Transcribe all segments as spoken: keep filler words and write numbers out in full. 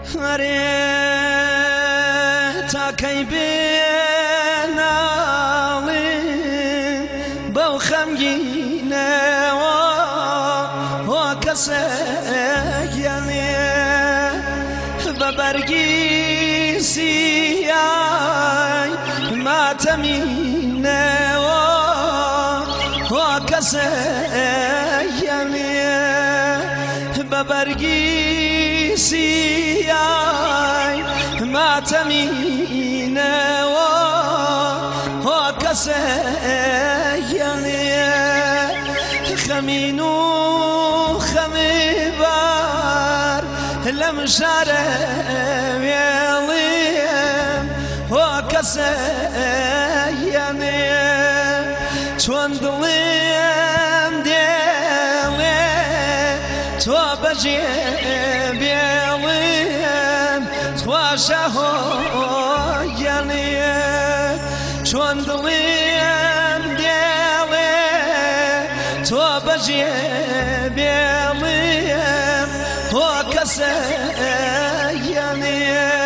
هەرێ تاکەی بێناڵێ بەو خەمگینەوە هۆ کەسێکیانێ بە بەرگی سیای ماتەمینەوە هۆ کەسێکیانێ بە بەرگی سیای ماتەمینەوە هۆ کەسێکیانێ خەمین و خەمی بار لەم شارە وێڵێم هۆ کەسێکیانێ چۆن دڵێم دێڵێ تۆ بەجێ بێڵێم تواشە هۆیانێ چۆن دڵێم دێڵێ تۆ بەجێ بێڵێم هۆ کەسێکیانێ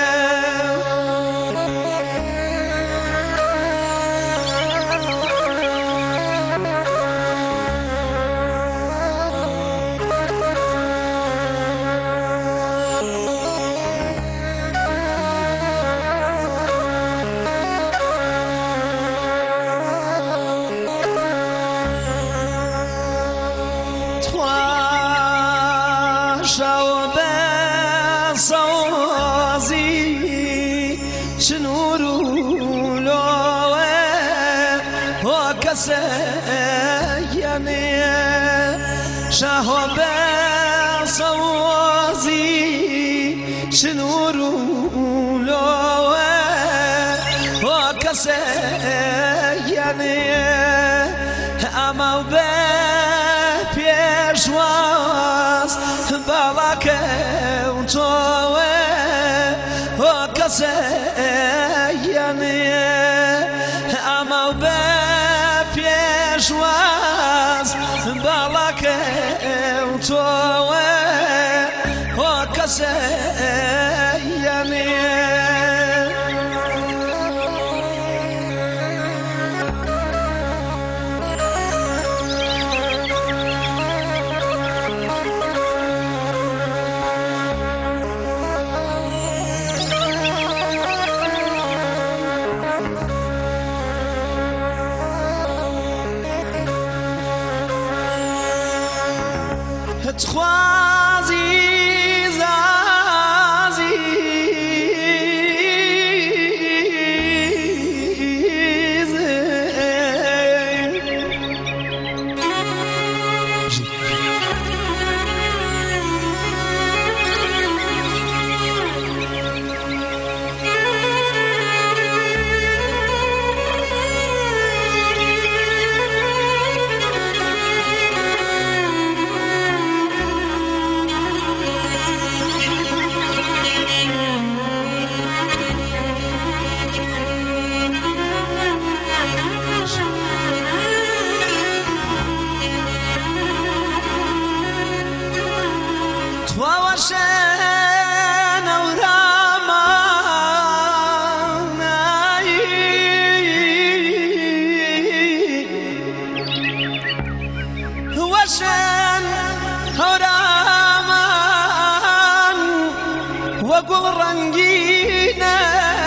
شاو بسازی شنورو لوه هو کسیانه شاو بسازی شنورو لوه هو کسیانه اما به پیشواز باڵاکەم تۆوە هۆ کەسێکیانێ ئەمە بە پێشواز باڵاکەم تۆوە هۆ کەسێکیانێ تخوازی زازی وشان ورامان وشان ورامان وقل رنگينا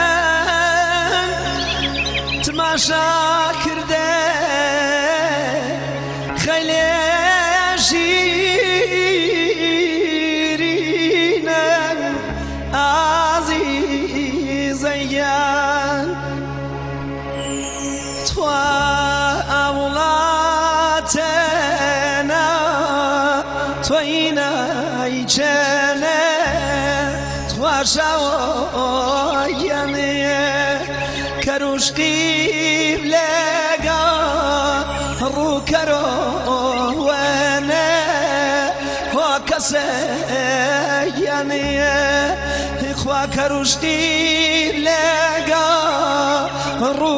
تماشا كرده خيلاشي توینا ایچنه تواشاویانه کروشتی لگا رو کروانه هو کسیانه خوا کروشتی لگا رو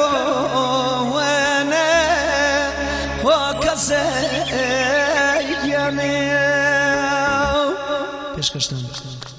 کروانه هو کسیانه پیشکش دارم.